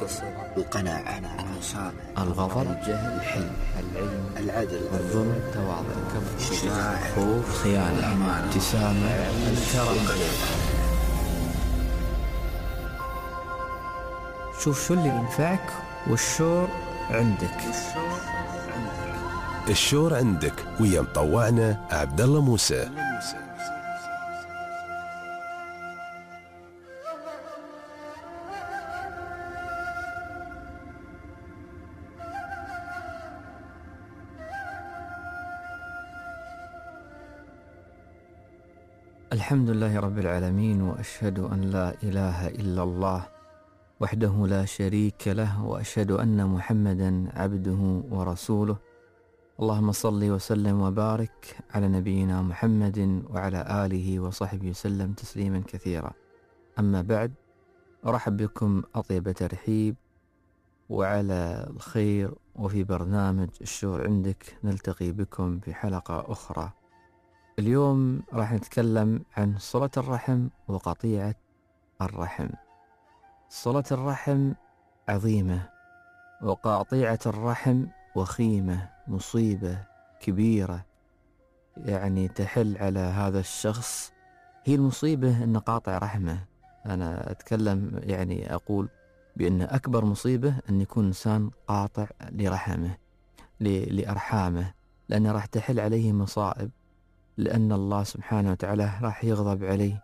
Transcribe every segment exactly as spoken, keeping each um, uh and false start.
القناعة، المسامة، الغضب، الجهل، الحلم، العلم، العدل، الظلم، التواضع، الكبر، الشجاعة، الخوف، الخيانة، الابتسامة، الكرم. شوف شو اللي ينفعك والشور عندك. الشور عندك ويا مطوعنا عبد الله موسى. الحمد لله رب العالمين، وأشهد أن لا إله إلا الله وحده لا شريك له، وأشهد أن محمدا عبده ورسوله. اللهم صل وسلم وبارك على نبينا محمد وعلى آله وصحبه وسلم تسليما كثيرا. أما بعد، أرحب بكم أطيب ترحيب وعلى الخير، وفي برنامج الشور عندك نلتقي بكم في حلقة أخرى. اليوم راح نتكلم عن صلة الرحم وقطيعة الرحم. صلة الرحم عظيمة، وقطيعة الرحم وخيمة، مصيبة كبيرة يعني تحل على هذا الشخص. هي المصيبة أن قاطع رحمه. أنا أتكلم يعني أقول بأن أكبر مصيبة أن يكون إنسان قاطع لرحمه لأرحامه، لأنه راح تحل عليه مصائب، لأن الله سبحانه وتعالى راح يغضب عليه.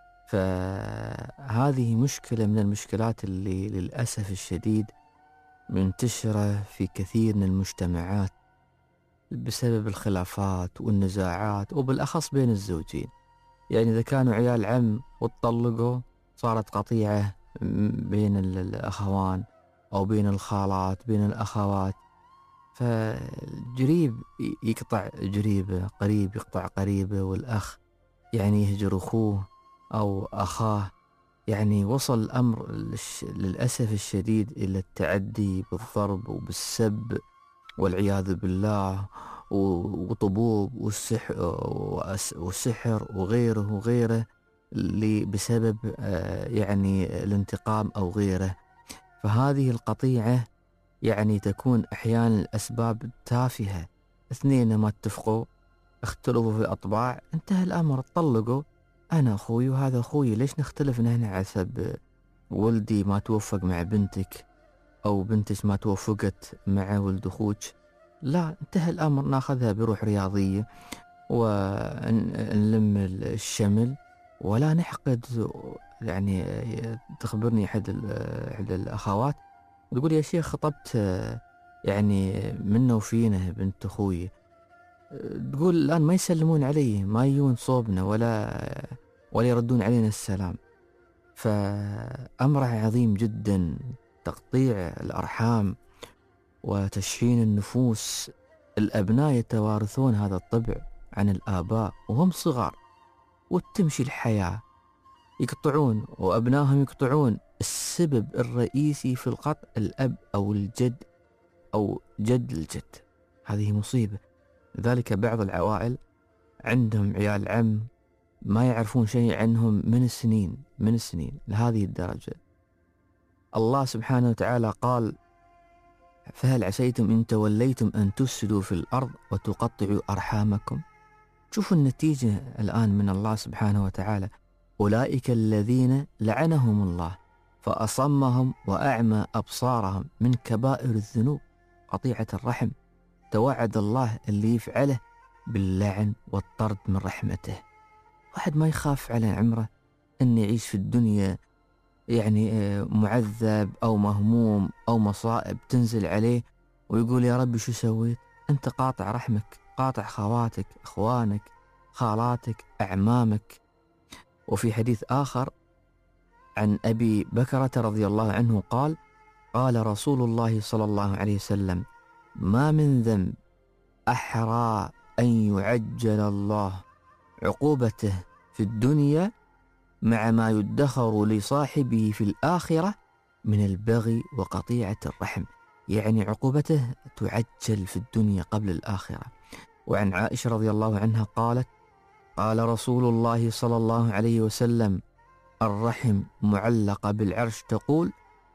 فهذه مشكلة من المشكلات اللي للأسف الشديد منتشرة في كثير من المجتمعات بسبب الخلافات والنزاعات، وبالأخص بين الزوجين. يعني إذا كانوا عيال عم واتطلقوا صارت قطيعة بين الأخوان أو بين الخالات، بين الأخوات. فجريب يقطع جريبه، قريب يقطع قريبه، والأخ يعني يهجر أخوه أو أخاه. يعني وصل الأمر للأسف الشديد إلى التعدي بالضرب وبالسب والعياذ بالله، وطبوب والسحر والسحر وغيره وغيره، اللي بسبب يعني الانتقام أو غيره. فهذه القطيعة يعني تكون أحيانا الأسباب تافهة. اثنين ما اتفقوا، اختلفوا في الأطباع، انتهى الأمر، طلقوا. أنا أخوي وهذا أخوي، ليش نختلف نحن على حسب ولدي ما توفق مع بنتك، أو بنتك ما توفقت مع ولد أخوك؟ لا، انتهى الأمر، ناخذها بروح رياضية ونلم الشمل ولا نحقد. يعني تخبرني أحد أحد الأخوات تقول يا شيخ خطبت يعني منه وفينا بنت أخوي، تقول الآن ما يسلمون علي، ما يجون صوبنا ولا ولا يردون علينا السلام. فأمر عظيم جدا تقطيع الأرحام وتشحين النفوس. الأبناء يتوارثون هذا الطبع عن الآباء وهم صغار، وتمشي الحياة يقطعون وأبنائهم يقطعون. السبب الرئيسي في القطع الأب أو الجد أو جد الجد. هذه مصيبة. لذلك بعض العوائل عندهم عيال عم ما يعرفون شيء عنهم من السنين من السنين لهذه الدرجة. الله سبحانه وتعالى قال: فهل عسيتم إن توليتم أن تفسدوا في الأرض وتقطعوا أرحامكم. شوفوا النتيجة الآن من الله سبحانه وتعالى: أولئك الذين لعنهم الله فأصمهم وأعمى أبصارهم من كبائر الذنوب قطيعة الرحم. توعد الله اللي يفعله باللعن والطرد من رحمته. واحد ما يخاف على عمره أن يعيش في الدنيا يعني معذب أو مهموم أو مصائب تنزل عليه ويقول يا ربي شو سويت؟ أنت قاطع رحمك، قاطع خواتك، أخوانك، خالاتك، أعمامك. وفي حديث آخر عن أبي بكرة رضي الله عنه قال: قال رسول الله صلى الله عليه وسلم: ما من ذنب أحرى أن يعجل الله عقوبته في الدنيا مع ما يدخر لصاحبه في الآخرة من البغي وقطيعة الرحم. يعني عقوبته تعجل في الدنيا قبل الآخرة. وعن عائشة رضي الله عنها قالت: قال رسول الله صلى الله عليه وسلم: الرحم معلقة بالعرش تقول: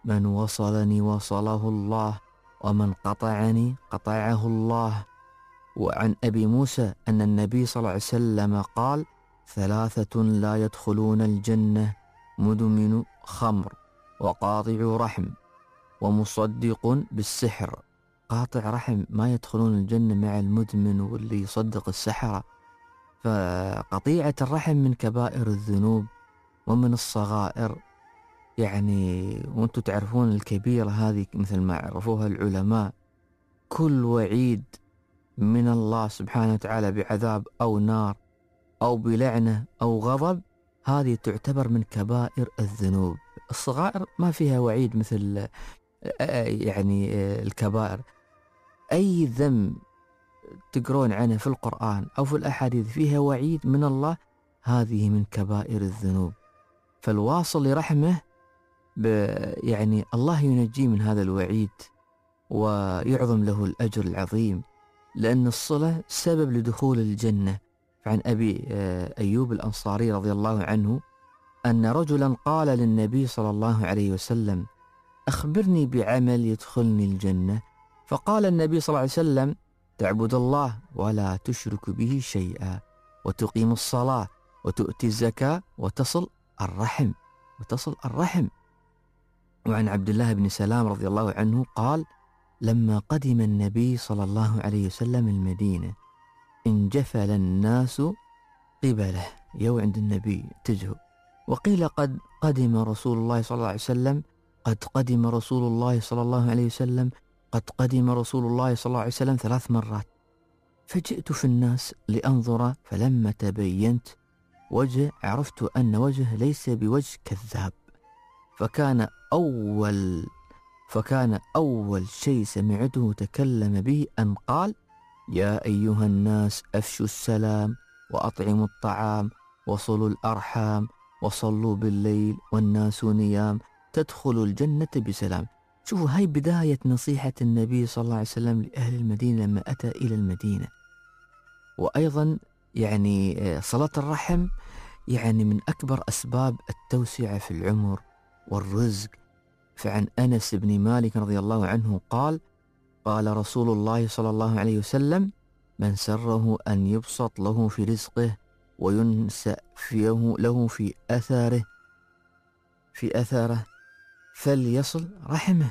من وصلني وصله الله، ومن قطعني قطعه الله. وعن أبي موسى أن النبي صلى الله عليه وسلم قال: ثلاثة لا يدخلون الجنة: مدمن خمر، وقاطع رحم، ومصدق بالسحر. قاطع رحم ما يدخلون الجنة مع المدمن واللي يصدق السحرة. فقطيعة الرحم من كبائر الذنوب ومن الصغائر، يعني وانتم تعرفون الكبيرة هذه مثل ما عرفوها العلماء، كل وعيد من الله سبحانه وتعالى بعذاب أو نار أو بلعنة أو غضب، هذه تعتبر من كبائر الذنوب. الصغائر ما فيها وعيد مثل يعني الكبائر. أي ذنب تقرون عنه في القرآن أو في الأحاديث فيها وعيد من الله، هذه من كبائر الذنوب. فالواصل لرحمه يعني الله ينجيه من هذا الوعيد ويعظم له الأجر العظيم، لأن الصلة سبب لدخول الجنة. فعن أبي أيوب الأنصاري رضي الله عنه أن رجلا قال للنبي صلى الله عليه وسلم: أخبرني بعمل يدخلني الجنة. فقال النبي صلى الله عليه وسلم: تعبد الله ولا تشرك به شيئا، وتقيم الصلاة، وتؤتي الزكاة، وتصل الرحم وتصل الرحم. وعن عبد الله بن سلام رضي الله عنه قال: لما قدم النبي صلى الله عليه وسلم المدينة انجفل الناس قبله، يو عند النبي اتجهوا، وقيل قد قدم رسول الله صلى الله عليه وسلم، قد قدم رسول الله صلى الله عليه وسلم، قد قدم رسول الله صلى الله عليه وسلم ثلاث مرات. فجئت في الناس لأنظر، فلما تبينت وجه عرفت أن وجه ليس بوجه كذاب. فكان أول فكان أول شيء سمعته تكلم به أن قال: يا أيها الناس أفشوا السلام، وأطعموا الطعام، وصلوا الأرحام، وصلوا بالليل والناس نيام، تدخلوا الجنة بسلام. شوفوا، هاي بداية نصيحة النبي صلى الله عليه وسلم لأهل المدينة لما أتى إلى المدينة. وأيضا يعني صلاة الرحم يعني من أكبر أسباب التوسعة في العمر والرزق. فعن أنس بن مالك رضي الله عنه قال: قال رسول الله صلى الله عليه وسلم: من سره أن يبسط له في رزقه وينسأ فيه له في أثاره في أثاره فليصل رحمه.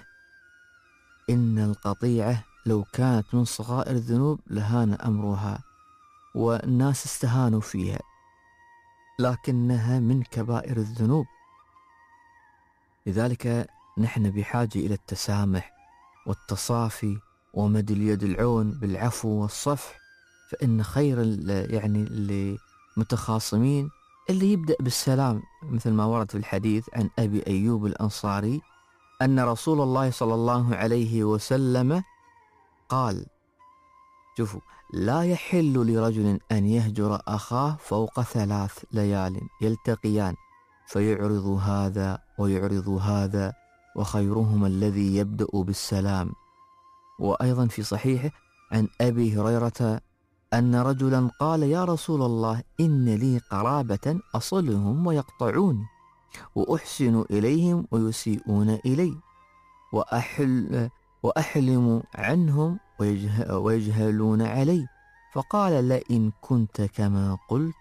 إن القطيعة لو كانت من صغائر الذنوب لهان أمرها، والناس استهانوا فيها، لكنها من كبائر الذنوب. لذلك نحن بحاجة إلى التسامح والتصافي ومد اليد العون بالعفو والصفح. فإن خير يعني اللي متخاصمين اللي يبدأ بالسلام، مثل ما ورد في الحديث عن أبي أيوب الأنصاري أن رسول الله صلى الله عليه وسلم قال: شوفوا، لا يحل لرجل أن يهجر أخاه فوق ثلاث ليال يلتقيان فيعرض هذا ويعرض هذا، وخيرهما الذي يبدأ بالسلام. وأيضا في صحيحه عن أبي هريرة أن رجلا قال: يا رسول الله، إن لي قرابة أصلهم ويقطعوني، وأحسن إليهم ويسيئون إلي، وأحل وأحلم عنهم ويجهلون علي. فقال: لئن كنت كما قلت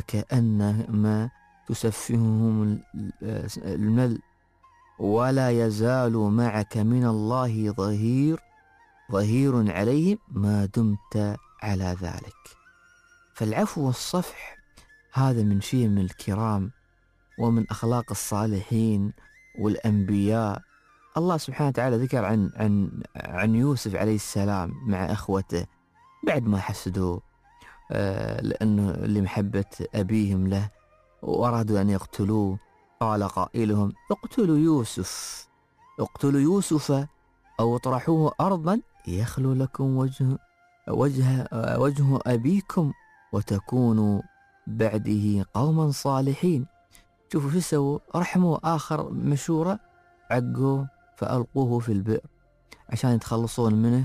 فكأنما تسفههم المل، ولا يزال معك من الله ظهير ظهير عليهم ما دمت على ذلك. فالعفو والصفح هذا من شيم الكرام ومن أخلاق الصالحين والأنبياء. الله سبحانه وتعالى ذكر عن عن عن يوسف عليه السلام مع أخوته بعد ما حسدوه آه لأنه لمحبة أبيهم له وأرادوا أن يقتلوه. قال قائلهم: اقتلوا يوسف اقتلوا يوسف أو اطرحوه أرضا يخلو لكم وجه وجه وجه أبيكم وتكونوا بعده قوما صالحين. شوفوا شو سووا، رحموا آخر مشورة، عقوه فألقوه في البئر عشان يتخلصون منه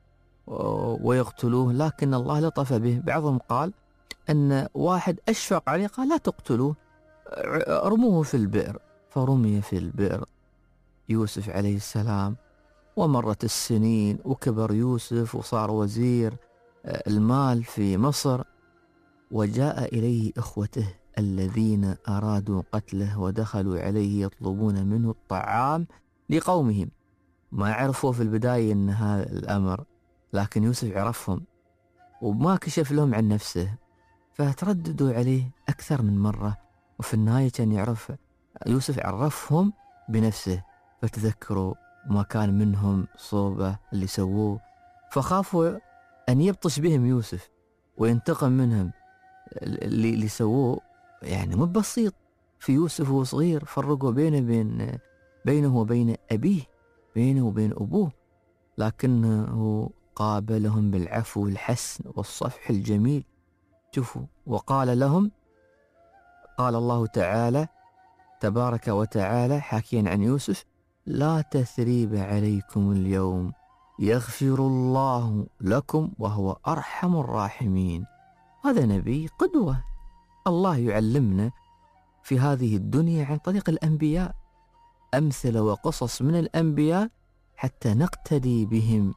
ويقتلوه، لكن الله لطف به. بعضهم قال أن واحد أشفق عليه قال: لا تقتلوه، رموه في البئر، فرمي في البئر يوسف عليه السلام، ومرت السنين وكبر يوسف وصار وزير المال في مصر، وجاء إليه إخوته الذين أرادوا قتله ودخلوا عليه يطلبون منه الطعام لقومهم. ما عرفوا في البداية أن هذا الأمر، لكن يوسف عرفهم وما كشف لهم عن نفسه، فترددوا عليه أكثر من مرة، وفي النهاية كان يعرف يوسف عرفهم بنفسه، فتذكروا ما كان منهم صوبة اللي سووه، فخافوا أن يبطش بهم يوسف وينتقم منهم. اللي, اللي سووه يعني مو بسيط في يوسف وهو صغير، فرقوا بينه بين بينه وبين أبيه، بينه وبين أبوه، لكنه قابلهم بالعفو والحسن والصفح الجميل. شوفوا، وقال لهم، قال الله تعالى تبارك وتعالى حاكيا عن يوسف: لا تثريب عليكم اليوم يغفر الله لكم وهو أرحم الراحمين. هذا نبي قدوة، الله يعلمنا في هذه الدنيا عن طريق الأنبياء أمثلة وقصص من الأنبياء حتى نقتدي بهم.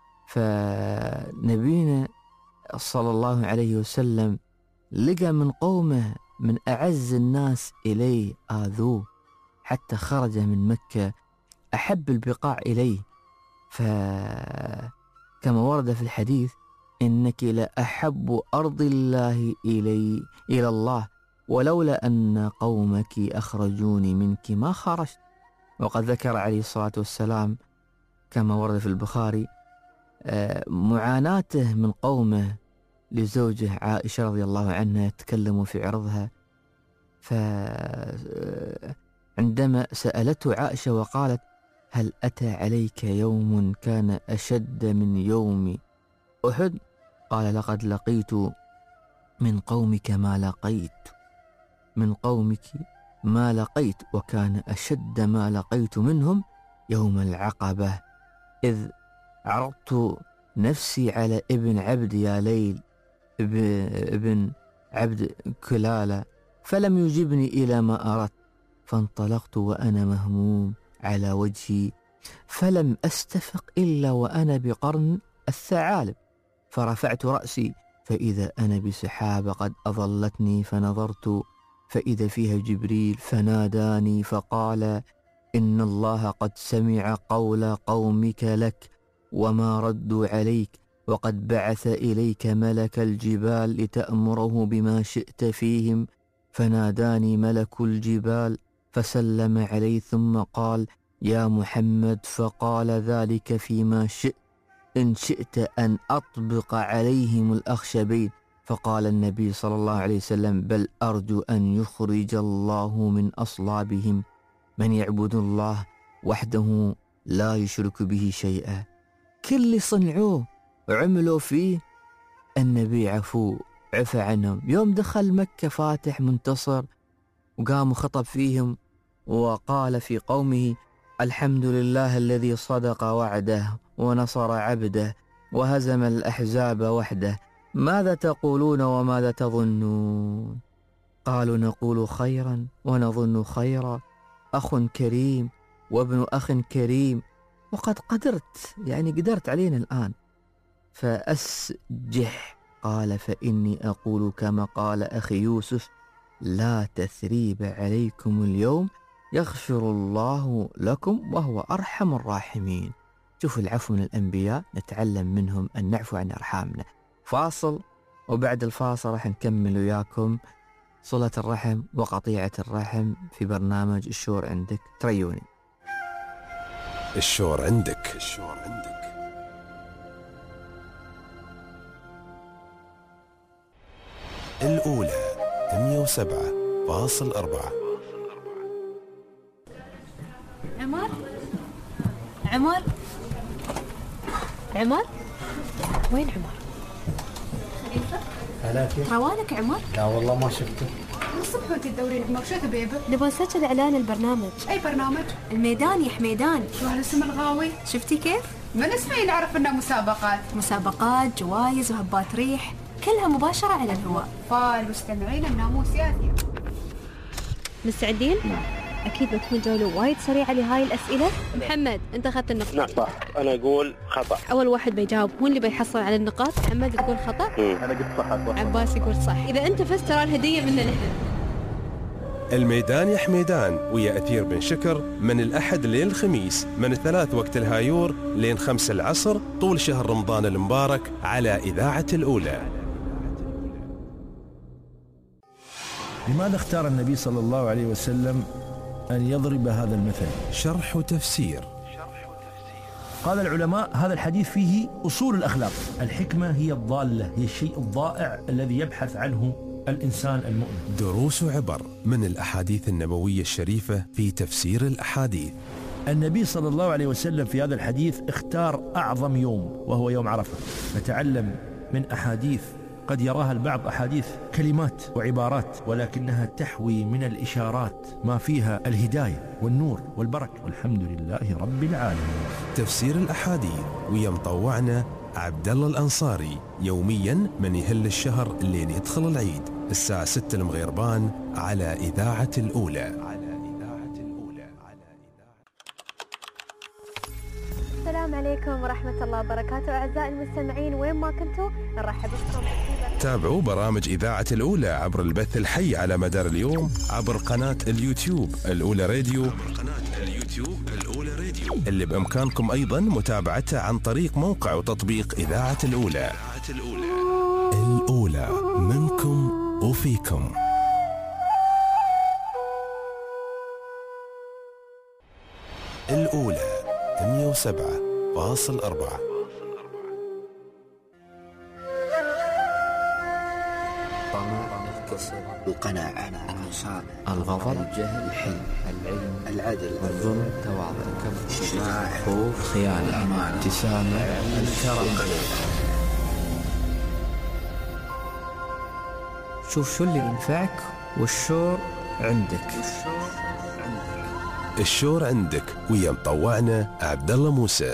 فنبينا صلى الله عليه وسلم لقى من قومه من أعز الناس إليه آذوه حتى خرج من مكة أحب البقاع إليه، فكما ورد في الحديث: إنك لأحب أرض الله إلي إلى الله ولولا أن قومك أخرجوني منك ما خرجت. وقد ذكر عليه الصلاة والسلام كما ورد في البخاري معاناته من قومه لزوجه عائشة رضي الله عنها، تكلموا في عرضها، فعندما سألته عائشة وقالت: هل أتى عليك يوم كان أشد من يوم أحد؟ قال: لقد لقيت من قومك ما لقيت من قومك ما لقيت وكان أشد ما لقيت منهم يوم العقبة، إذ عرضت نفسي على ابن عبد يا ليل ابن عبد كلالة فلم يجبني إلى ما أردت، فانطلقت وأنا مهموم على وجهي، فلم أستفق إلا وأنا بقرن الثعالب، فرفعت رأسي فإذا أنا بسحاب قد أظلتني، فنظرت فإذا فيها جبريل فناداني فقال: إن الله قد سمع قول قومك لك وما ردوا عليك، وقد بعث إليك ملك الجبال لتأمره بما شئت فيهم. فناداني ملك الجبال فسلم علي ثم قال: يا محمد، فقال ذلك فيما شئت، إن شئت أن أطبق عليهم الأخشبين. فقال النبي صلى الله عليه وسلم: بل أرجو أن يخرج الله من أصلابهم من يعبد الله وحده لا يشرك به شيئا. كل اللي صنعوه وعملوا فيه النبي عفو عفى عنهم. يوم دخل مكة فاتح منتصر وقام خطب فيهم وقال في قومه: الحمد لله الذي صدق وعده ونصر عبده وهزم الأحزاب وحده، ماذا تقولون وماذا تظنون؟ قالوا: نقول خيرا ونظن خيرا، أخ كريم وابن أخ كريم، وقد قدرت يعني قدرت علينا الآن، فأسجح. قال: فإني أقول كما قال أخي يوسف: لا تثريب عليكم اليوم يغفر الله لكم وهو أرحم الراحمين. شوفوا العفو من الأنبياء، نتعلم منهم أن نعفو عن أرحامنا. فاصل، وبعد الفاصل راح نكمل وياكم صلة الرحم وقطيعة الرحم في برنامج الشور عندك. تريوني. الشور عندك. الشور عندك. الأولى مية وسبعة فاصل أربعة. عمر عمر عمر وين عمر؟ خليفة هلا كيف؟ روانك عمر؟ لا والله ما شفته. من الصبح وانت تدورين عمر، شو تبي به؟ نبغى نسجل اعلان البرنامج. اي برنامج؟ الميدان يا حميدان. شو هالاسم الغاوي؟ شفتي كيف؟ من اسمي نعرف انه مسابقات مسابقات، جوائز وهبات ريح، كلها مباشرة على الهواء. فالمستمعين الناموس ياتي. مستعدين؟ أكيد بتكون جولة وايد سريعة لهاي الأسئلة. محمد أنت أخذت النقطة. نعم صح. أنا أقول خطأ. أول واحد بيجاوب هو اللي بيحصل على النقاط. محمد تقول خطأ. أنا قلت صح. عباس يقول صح. إذا أنت فزت ترى الهدية منا نحن. الميدان يا حميدان ويا أثير بن شكر من الأحد لين الخميس من الثلاث وقت الهايور لين خمس العصر طول شهر رمضان المبارك على إذاعة الأولى. لماذا اختار النبي صلى الله عليه وسلم أن يضرب هذا المثل؟ شرح وتفسير. قال العلماء هذا الحديث فيه أصول الأخلاق. الحكمة هي الضالة، هي الشيء الضائع الذي يبحث عنه الإنسان المؤمن. دروس وعبر من الأحاديث النبوية الشريفة في تفسير الأحاديث. النبي صلى الله عليه وسلم في هذا الحديث اختار أعظم يوم وهو يوم عرفة. نتعلم من أحاديث قد يراها البعض أحاديث كلمات وعبارات، ولكنها تحوي من الإشارات ما فيها الهداية والنور والبركة، والحمد لله رب العالمين. تفسير الأحاديث ويا مطوعنا عبد الله الأنصاري يوميا من يهل الشهر لين يدخل العيد الساعة ستة المغيربان على إذاعة الأولى. السلام عليكم ورحمة الله وبركاته أعزائي المستمعين وين ما كنتوا نرحب بكم. تابعوا برامج إذاعة الأولى عبر البث الحي على مدار اليوم عبر قناة اليوتيوب الأولى راديو، قناة اليوتيوب الأولى راديو اللي بإمكانكم أيضا متابعتها عن طريق موقع وتطبيق إذاعة الأولى. الأولى منكم وفيكم. الأولى مئة وسبعة فاصل أربعة. طمع، الكسل، القناعة، المصابة، الغضب، الجهل، الحلم، العلم، العدل، الظلم، التواضع، الكبر، الشجاعة، الخوف، الخيانة، الأمانة، الابتسامة، الكرم. شوف شو اللي ينفعك والشور عندك. الشور عندك ويا مطوعنا عبد الله موسى.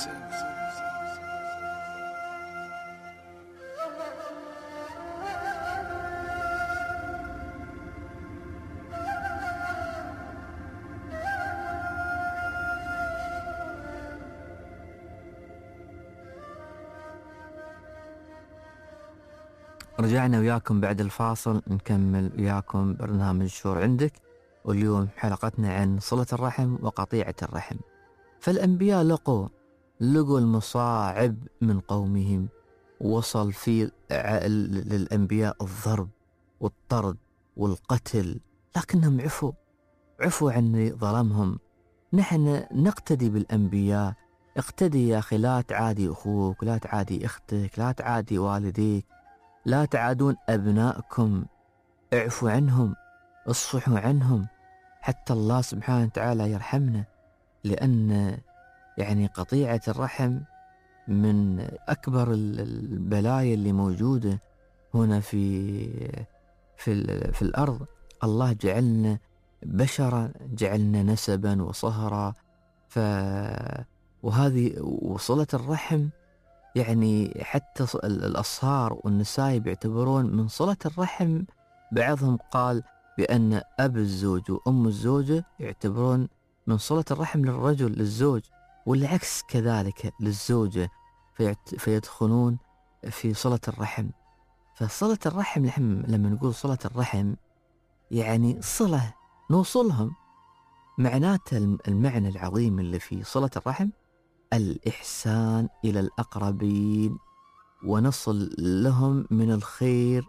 رجعنا وياكم بعد الفاصل نكمل وياكم برنامج شور عندك، واليوم حلقتنا عن صلة الرحم وقطيعة الرحم. فالأنبياء لقوا لقوا المصاعب من قومهم، وصل في للأنبياء الضرب والطرد والقتل، لكنهم عفوا عفوا عن ظلمهم. نحن نقتدي بالأنبياء. اقتدي يا أخي، لا تعادي أخوك، لا تعادي أختك، لا تعادي والديك، لا تعادون أبنائكم، اعفوا عنهم، اصفحوا عنهم حتى الله سبحانه وتعالى يرحمنا. لأن يعني قطيعة الرحم من أكبر البلايا اللي موجودة هنا في في في الأرض. الله جعلنا بشرا، جعلنا نسبا وصهرا، ف وهذه وصلة الرحم يعني حتى الأصهار والنساء بيعتبرون من صلة الرحم. بعضهم قال بأن أب الزوج وأم الزوجة يعتبرون من صلة الرحم للرجل للزوج، والعكس كذلك للزوجة، فيدخلون في صلة الرحم. فصلة الرحم لما نقول صلة الرحم يعني صلة نوصلهم. معناته المعنى العظيم اللي في صلة الرحم الإحسان إلى الأقربين، ونصل لهم من الخير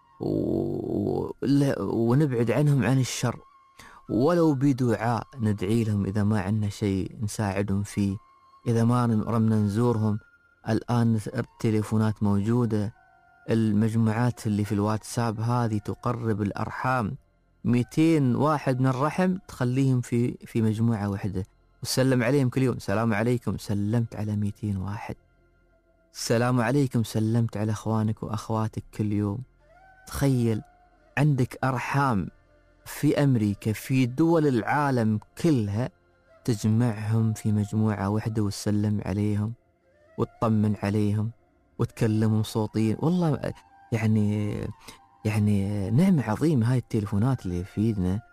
ونبعد عنهم عن الشر، ولو بدعاء ندعي لهم إذا ما عندنا شيء نساعدهم فيه، إذا ما رمنا نزورهم. الآن التليفونات موجودة، المجموعات اللي في الواتساب هذه تقرب الأرحام. مئتين واحد من الرحم تخليهم في في مجموعة واحدة وسلم عليهم كل يوم. السلام عليكم، سلمت على مئتين واحد. السلام عليكم، سلمت على أخوانك وأخواتك كل يوم. تخيل عندك أرحام في أمريكا، في دول العالم كلها، تجمعهم في مجموعة واحدة وتسلم عليهم وتطمن عليهم وتكلمهم صوتيا. والله يعني يعني نعمة عظيمة هاي التليفونات اللي في ايدنا.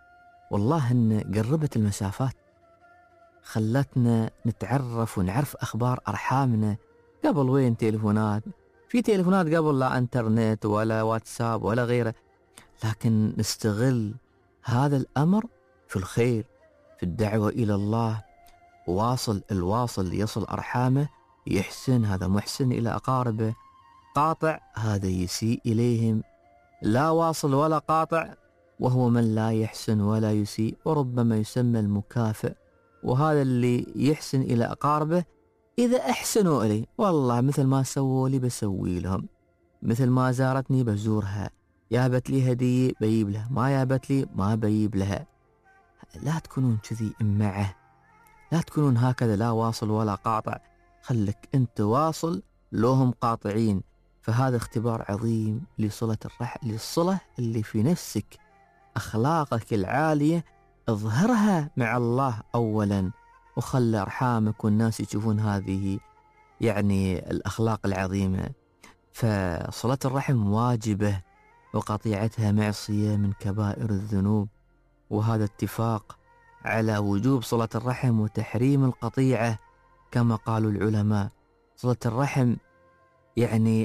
والله إن قربت المسافات، خلتنا نتعرف ونعرف أخبار أرحامنا. قبل وين تليفونات؟ في تليفونات قبل لا انترنت ولا واتساب ولا غيره، لكن نستغل هذا الأمر في الخير، في الدعوة إلى الله. واصل الواصل يصل أرحامه، يحسن، هذا محسن إلى أقاربه. قاطع هذا يسيء إليهم. لا واصل ولا قاطع وهو من لا يحسن ولا يسيء، وربما يسمى المكافئ. وهذا اللي يحسن إلى أقاربه إذا أحسنوا إلي، والله مثل ما سووا لي بسوي لهم، مثل ما زارتني بزورها، يابت لي هدية بيجيب لها، ما يابت لي ما بيجيب لها. لا تكونون كذي معه، لا تكونون هكذا لا واصل ولا قاطع. خلك أنت واصل لهم قاطعين. فهذا اختبار عظيم لصلة الرحم، للصلة اللي في نفسك. أخلاقك العالية اظهرها مع الله أولا، وخلى أرحامك والناس يشوفون هذه يعني الأخلاق العظيمة. فصلة الرحم واجبة، وقطيعتها معصية من كبائر الذنوب. وهذا اتفاق على وجوب صلة الرحم وتحريم القطيعة كما قالوا العلماء. صلة الرحم يعني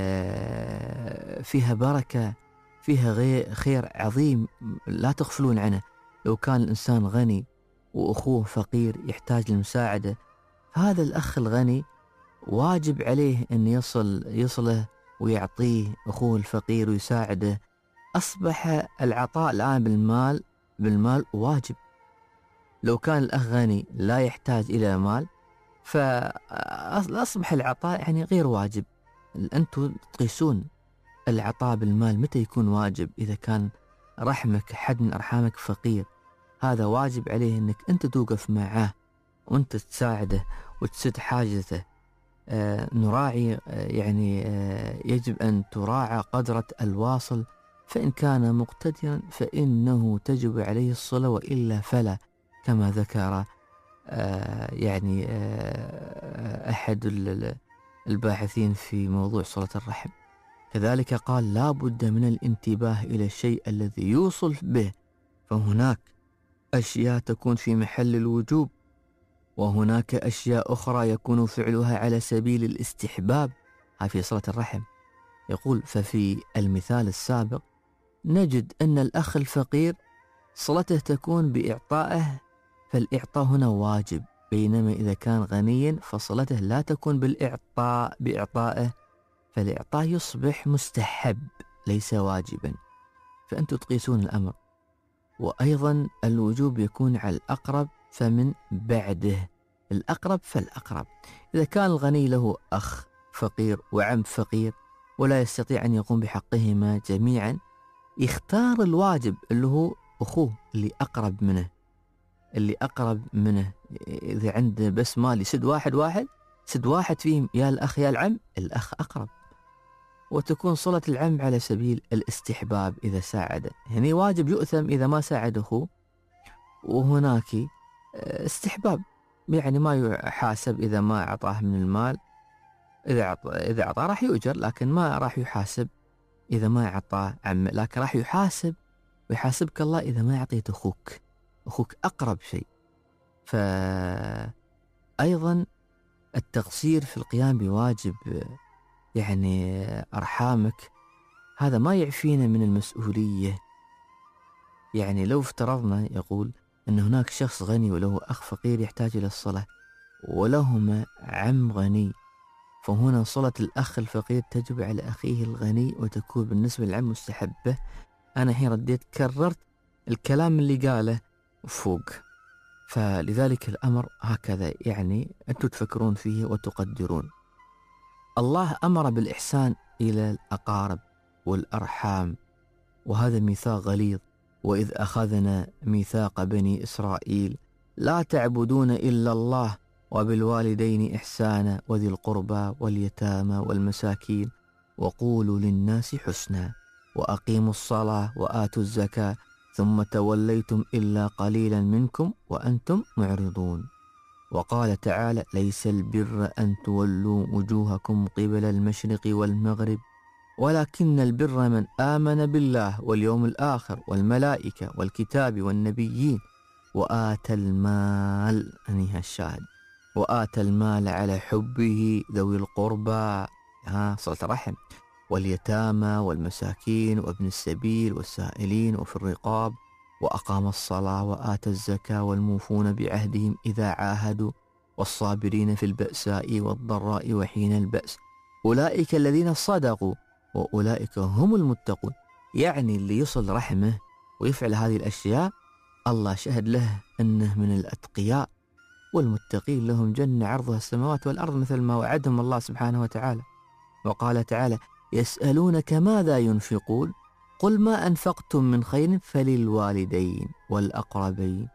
فيها بركة، فيها خير عظيم لا تغفلون عنه. لو كان الإنسان غني وأخوه فقير يحتاج للمساعدة، هذا الأخ الغني واجب عليه أن يصل يصله ويعطيه أخوه الفقير ويساعده. أصبح العطاء الآن بالمال بالمال واجب. لو كان الأخ غني لا يحتاج إلى مال، فأصبح العطاء يعني غير واجب. أنتم تقيسون العطاء بالمال متى يكون واجب؟ إذا كان رحمك حد من أرحامك فقير، هذا واجب عليه أنك أنت توقف معه وأنت تساعده وتسد حاجته. آه نراعي آه يعني آه يجب أن تراعى قدرة الواصل، فإن كان مقتدرا فإنه تجب عليه الصلة، وإلا فلا، كما ذكر آه يعني آه أحد الباحثين في موضوع صلة الرحم. كذلك قال لا بد من الانتباه إلى الشيء الذي يوصل به، فهناك أشياء تكون في محل الوجوب، وهناك أشياء أخرى يكون فعلها على سبيل الاستحباب. هذه في صلة الرحم. يقول ففي المثال السابق نجد أن الأخ الفقير صلته تكون بإعطائه، فالإعطاء هنا واجب، بينما إذا كان غنيا فصلته لا تكون بالإعطاء بإعطائه، فالإعطاء يصبح مستحب ليس واجبا. فأنتم تقيسون الأمر. وأيضا الوجوب يكون على الأقرب فمن بعده، الأقرب فالأقرب. إذا كان الغني له أخ فقير وعم فقير ولا يستطيع أن يقوم بحقهما جميعا، يختار الواجب اللي هو أخوه اللي أقرب منه، اللي أقرب منه. إذا عنده بس مال يسد واحد واحد، سد واحد فيهم، يا الأخ يا العم، الأخ أقرب. وتكون صلة العم على سبيل الاستحباب إذا ساعده. هني واجب يؤثم إذا ما ساعد أخوه، وهناك استحباب يعني ما يحاسب إذا ما أعطاه من المال. إذا أعطى إذا أعطاه راح يؤجر، لكن ما راح يحاسب إذا ما أعطاه عمه، لكن راح يحاسب ويحاسبك الله إذا ما أعطيت أخوك أخوك أقرب شيء. فأيضا التقصير في القيام بواجب يعني أرحامك، هذا ما يعفينا من المسؤولية. يعني لو افترضنا يقول أن هناك شخص غني وله أخ فقير يحتاج إلى الصلاة، ولهما عم غني، فهنا صلة الأخ الفقير تجب على أخيه الغني، وتكون بالنسبة للعم مستحبة. أنا الحين رديت كررت الكلام اللي قاله فوق، فلذلك الأمر هكذا يعني أنتم تفكرون فيه وتقدرون. الله أمر بالإحسان إلى الأقارب والأرحام، وهذا ميثاق غليظ. وإذ أخذنا ميثاق بني إسرائيل لا تعبدون إلا الله وبالوالدين إحسانا وذي القربى واليتامى والمساكين وقولوا للناس حسنا وأقيموا الصلاة وآتوا الزكاة ثم توليتم إلا قليلا منكم وأنتم معرضون. وقال تعالى ليس البر أن تولوا وجوهكم قبل المشرق والمغرب ولكن البر من آمن بالله واليوم الآخر والملائكة والكتاب والنبيين وآتى المال، أنيها الشاهد، وآتى المال على حبه ذوي القربى، ها صلة الرحم، واليتامى والمساكين وابن السبيل والسائلين وفي الرقاب، وأقام الصلاة وآتى الزكاة والموفون بعهدهم إذا عاهدوا والصابرين في البأساء والضراء وحين البأس أولئك الذين صدقوا وأولئك هم المتقون. يعني اللي يصل رحمه ويفعل هذه الأشياء الله شهد له أنه من الأتقياء، والمتقين لهم جنة عرضها السماوات والأرض مثل ما وعدهم الله سبحانه وتعالى. وقال تعالى يسألونك ماذا ينفقون قل ما أنفقتم من خير فللوالدين والأقربين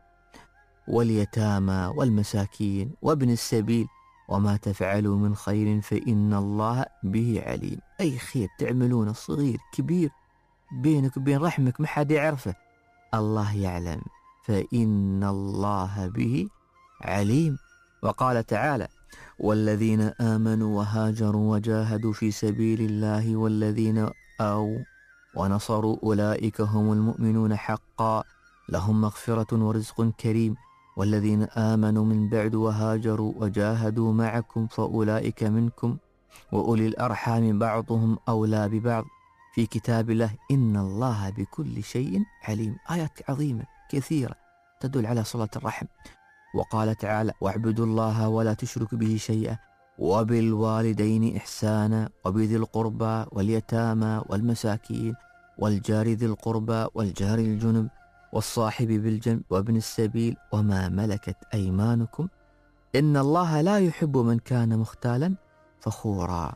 واليتامى والمساكين وابن السبيل وما تفعلوا من خير فإن الله به عليم. أي خير تعملونه صغير كبير بينك وبين رحمك ما حد يعرفه الله يعلم، فإن الله به عليم. وقال تعالى والذين آمنوا وهاجروا وجاهدوا في سبيل الله والذين آووا ونصروا أولئك هم المؤمنون حقا لهم مغفرة ورزق كريم. والذين آمنوا من بعد وهاجروا وجاهدوا معكم فأولئك منكم وأولي الأرحام بعضهم أولى ببعض في كتاب الله إن الله بكل شيء عليم. آيات عظيمة كثيرة تدل على صلة الرحم. وقال تعالى واعبدوا الله ولا تشركوا به شيئا وبالوالدين إحسانا وبذي القربى واليتامى والمساكين والجار ذي القربى والجار الجنب والصاحب بالجنب وابن السبيل وما ملكت أيمانكم إن الله لا يحب من كان مختالا فخورا.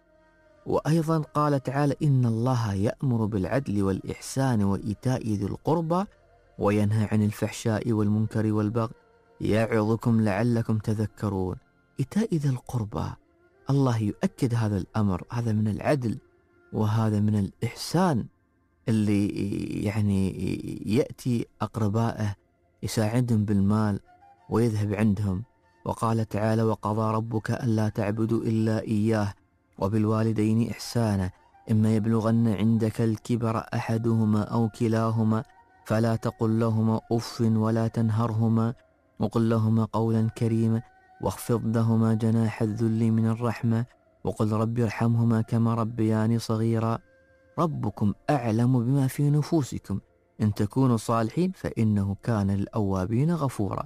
وأيضا قال تعالى إن الله يأمر بالعدل والإحسان وإيتاء ذي القربى وينهى عن الفحشاء والمنكر والبغي يعظكم لعلكم تذكرون. إيتاء ذي القربى الله يؤكد هذا الأمر، هذا من العدل وهذا من الإحسان اللي يعني يأتي أقربائه يساعدهم بالمال ويذهب عندهم. وقال تعالى وقضى ربك ألا تعبدوا إلا إياه وبالوالدين إحسانا إما يبلغن عندك الكبر أحدهما أو كلاهما فلا تقل لهما أف ولا تنهرهما وقل لهما قولا كريما واخفض لهما جناح الذل من الرحمة وقل رب ارحمهما كما ربياني صغيرا ربكم أعلم بما في نفوسكم إن تكونوا صالحين فإنه كان للأوابين غفورا.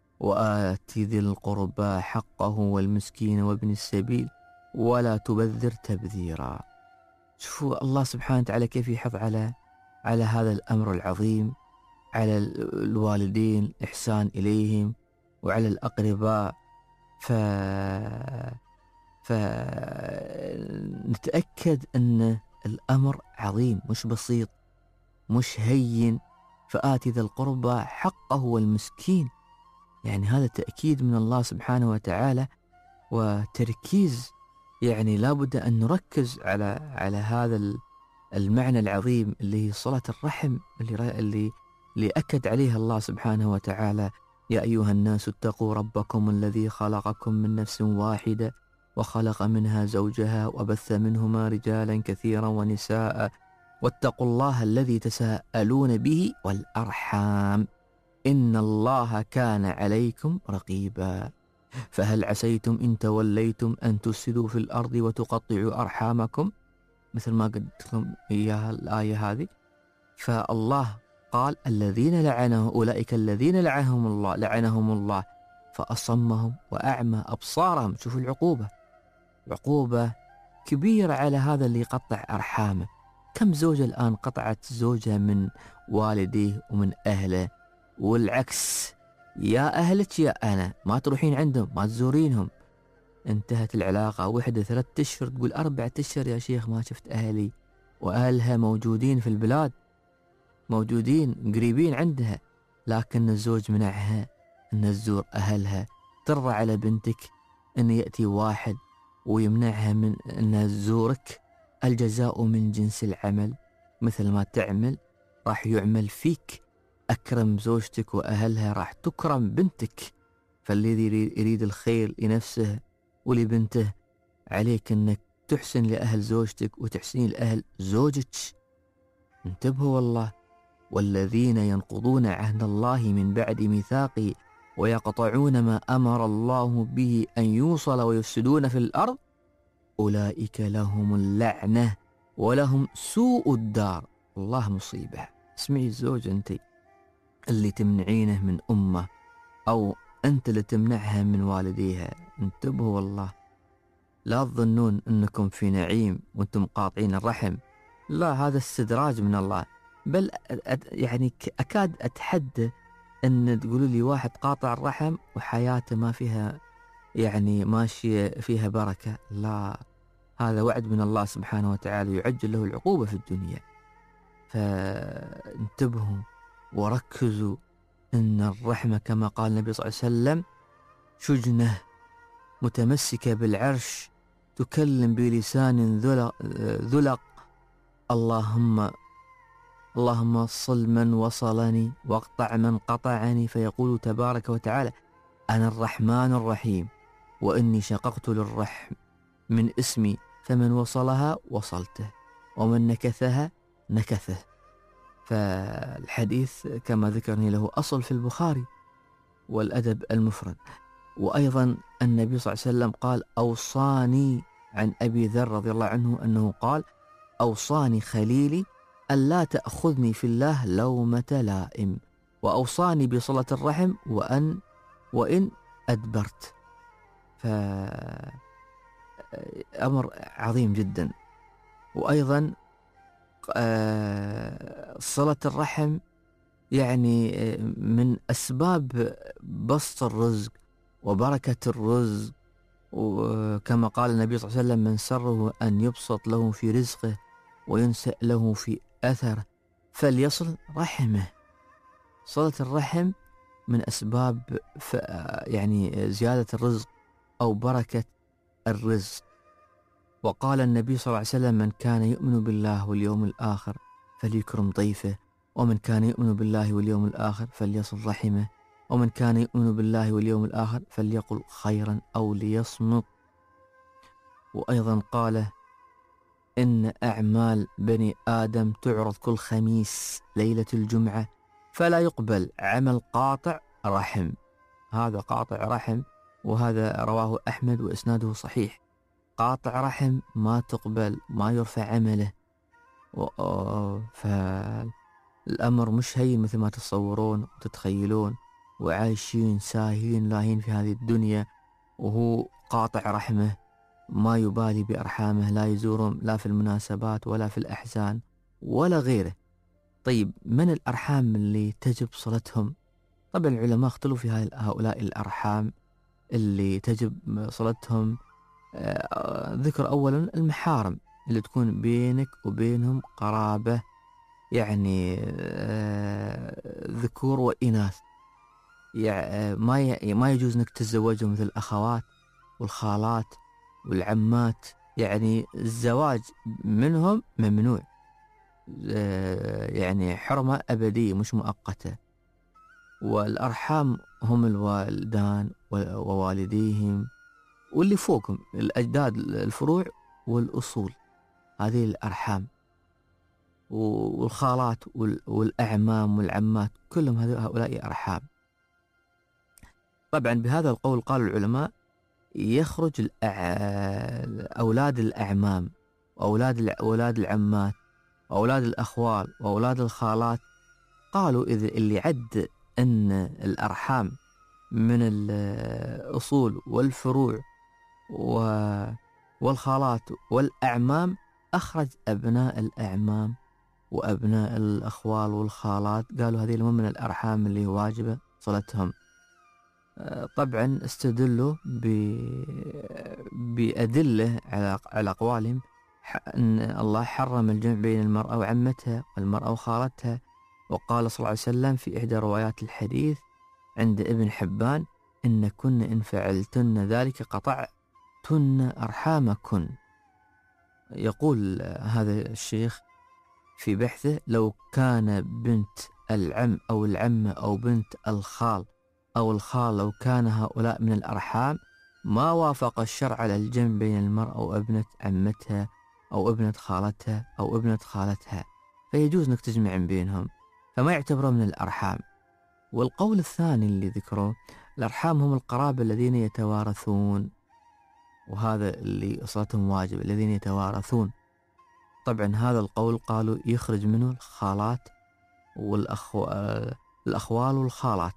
وآت ذي القربى حقه والمسكين وابن السبيل ولا تبذر تبذيرا. شوفوا الله سبحانه وتعالى كيف يحض على على هذا الأمر العظيم، على الوالدين الإحسان إليهم وعلى الأقرباء. ف فنتأكد أن الأمر عظيم مش بسيط مش هين. فآت ذا القربى حقه والمسكين، يعني هذا تأكيد من الله سبحانه وتعالى وتركيز، يعني لابد أن نركز على على هذا المعنى العظيم اللي هي صلة الرحم اللي اللي اللي أكد عليها الله سبحانه وتعالى يا أيها الناس اتقوا ربكم الذي خلقكم من نفس واحدة وخلق منها زوجها وبث منهما رجالا كثيرا ونساء واتقوا الله الذي تساءلون به والأرحام إن الله كان عليكم رقيبا فهل عسيتم إن توليتم أن تفسدوا في الأرض وتقطعوا أرحامكم، مثل ما قلت لكم إياها الآية هذه. فالله قال الذين لعنه أولئك الذين لعنهم الله لعنهم الله فأصمهم وأعمى أبصارهم. شوفوا العقوبة، عقوبة كبيرة على هذا اللي يقطع أرحامه. كم زوجة الآن قطعت زوجها من والديه ومن أهله، والعكس يا أهلك يا أنا ما تروحين عندهم ما تزورينهم. انتهت العلاقة وحدة ثلاثة أشهر تقول أربعة أشهر يا شيخ ما شفت أهلي، وأهلها موجودين في البلاد موجودين قريبين عندها، لكن الزوج منعها أن تزور أهلها. ترضى على بنتك أن يأتي واحد ويمنعها من أن تزورك؟ الجزاء من جنس العمل، مثل ما تعمل راح يعمل فيك. أكرم زوجتك وأهلها راح تكرم بنتك. فالذي يريد الخير لنفسه ولبنته عليك أنك تحسن لأهل زوجتك وتحسنين لأهل زوجك. انتبهوا والله. والذين ينقضون عهد الله من بعد ميثاقه ويقطعون ما أمر الله به أن يوصل ويفسدون في الأرض أولئك لهم اللعنة ولهم سوء الدار. الله مصيبة. اسمعي الزوج أنت اللي تمنعينه من أمه أو أنت اللي تمنعها من والديها. انتبهوا والله. لا تظنون أنكم في نعيم وأنتم قاطعين الرحم. لا، هذا استدراج من الله. بل يعني أكاد أتحدى أن تقولوا لي واحد قاطع الرحم وحياته ما فيها يعني ماشية فيها بركة. لا، هذا وعد من الله سبحانه وتعالى يعجل له العقوبة في الدنيا. فانتبهوا وركزوا أن الرحمة كما قال النبي صلى الله عليه وسلم شجنة متمسكة بالعرش تكلم بلسان ذلق اللهم اللهم صل من وصلني واقطع من قطعني، فيقول تبارك وتعالى أنا الرحمن الرحيم وإني شققت للرحم من اسمي فمن وصلها وصلته ومن نكثها نكثه. فالحديث كما ذكرني له أصل في البخاري والأدب المفرد. وأيضا النبي صلى الله عليه وسلم قال أوصاني عن أبي ذر رضي الله عنه أنه قال أوصاني خليلي ألا تأخذني في الله لومة لائم وأوصاني بصلة الرحم وأن وإن أدبرت. فأمر عظيم جدا. وأيضا صلة الرحم يعني من أسباب بسط الرزق وبركة الرزق. وكما قال النبي صلى الله عليه وسلم من سره أن يبسط له في رزقه وينسأ له في أثره فليصل رحمه. صلة الرحم من أسباب يعني زيادة الرزق أو بركة الرزق. وقال النبي صلى الله عليه وسلم من كان يؤمن بالله واليوم الآخر فليكرم ضيفه ومن كان يؤمن بالله واليوم الآخر فليصل رحمه ومن كان يؤمن بالله واليوم الآخر فليقل خيرا أو ليصمت. وأيضا قال إن أعمال بني آدم تعرض كل خميس ليلة الجمعة فلا يقبل عمل قاطع رحم. هذا قاطع رحم وهذا رواه أحمد وإسناده صحيح. قاطع رحم ما تقبل ما يرفع عمله. فالأمر مش هين مثل ما تتصورون وتتخيلون وعايشين ساهين لاهين في هذه الدنيا وهو قاطع رحمه ما يبالي بأرحامه لا يزورهم لا في المناسبات ولا في الأحزان ولا غيره. طيب من الأرحام اللي تجب صلتهم؟ طبعا العلماء اختلفوا في هؤلاء الأرحام اللي تجب صلتهم. ذكر أولا المحارم اللي تكون بينك وبينهم قرابة يعني ذكور وإناث. يعني ما ما يجوز انك تتزوجهم مثل الأخوات والخالات والعمات. يعني الزواج منهم ممنوع يعني حرمة أبدية مش مؤقتة. والأرحام هم الوالدان ووالديهم واللي فوقهم الأجداد الفروع والأصول. هذه الأرحام والخالات والأعمام والعمات كلهم هؤلاء أرحام. طبعا بهذا القول قال العلماء يخرج أولاد الأعمام وأولاد أولاد العمات وأولاد الأخوال وأولاد الخالات. قالوا إذا اللي عد أن الأرحام من الأصول والفروع والخالات والأعمام أخرج أبناء الأعمام وأبناء الأخوال والخالات. قالوا هذه هم من الأرحام اللي واجبة صلتهم. طبعا استدلوا بأدلة على على أقوالهم أن الله حرم الجمع بين المرأة وعمتها والمرأة وخالتها. وقال صلى الله عليه وسلم في إحدى روايات الحديث عند ابن حبان إن كن إن فعلتن ذلك قطعتن أرحامكن. يقول هذا الشيخ في بحثه لو كان بنت العم أو العمة أو بنت الخال أو الخال لو كان هؤلاء من الأرحام ما وافق الشرع على الجمع بين المرأة وابنة عمتها أو ابنة خالتها أو ابنة خالتها، فيجوز أنك تجمع بينهم، فما يعتبروا من الأرحام. والقول الثاني اللي ذكروه، الأرحام هم القرابة الذين يتوارثون، وهذا اللي صلتهم واجب، الذين يتوارثون. طبعا هذا القول قالوا يخرج منه الخالات والأخو... الأخوال والخالات،